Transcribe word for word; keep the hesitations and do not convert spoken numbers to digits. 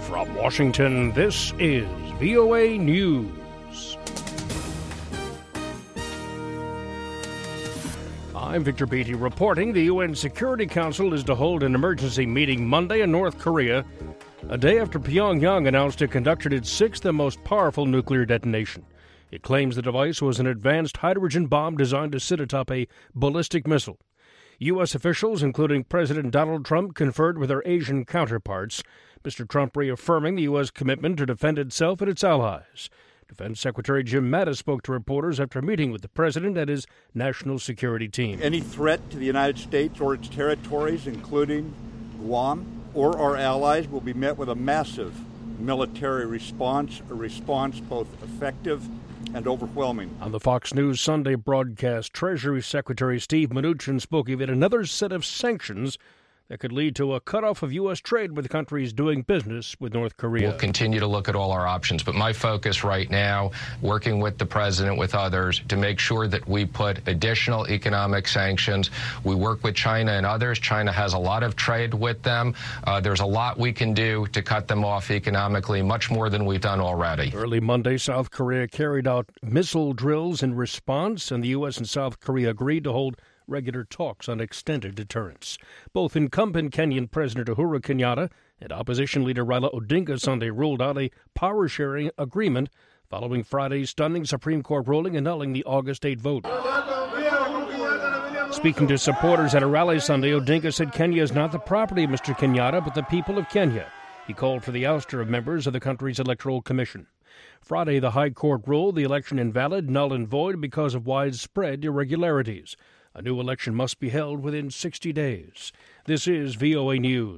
From Washington, this is V O A News. I'm Victor Beatty reporting the U N Security Council is to hold an emergency meeting Monday in North Korea, a day after Pyongyang announced it conducted its sixth and most powerful nuclear detonation. It claims the device was an advanced hydrogen bomb designed to sit atop a ballistic missile. U S officials, including President Donald Trump, conferred with their Asian counterparts, Mister Trump reaffirming the U S commitment to defend itself and its allies. Defense Secretary Jim Mattis spoke to reporters after meeting with the president and his national security team. Any threat to the United States or its territories, including Guam or our allies, will be met with a massive military response, a response both effective and overwhelming. On the Fox News Sunday broadcast, Treasury Secretary Steve Mnuchin spoke of yet another set of sanctions that could lead to a cutoff of U S trade with countries doing business with North Korea. We'll continue to look at all our options, but my focus right now, working with the president, with others, to make sure that we put additional economic sanctions. We work with China and others. China has a lot of trade with them. Uh, there's a lot we can do to cut them off economically, much more than we've done already. Early Monday, South Korea carried out missile drills in response, and the U S and South Korea agreed to hold regular talks on extended deterrence. Both incumbent Kenyan President Uhuru Kenyatta and opposition leader Raila Odinga Sunday ruled out a power-sharing agreement following Friday's stunning Supreme Court ruling annulling the August eighth vote. Speaking to supporters at a rally Sunday, Odinga said Kenya is not the property of Mister Kenyatta, but the people of Kenya. He called for the ouster of members of the country's electoral commission. Friday, the High Court ruled the election invalid, null and void because of widespread irregularities. A new election must be held within sixty days. This is V O A News.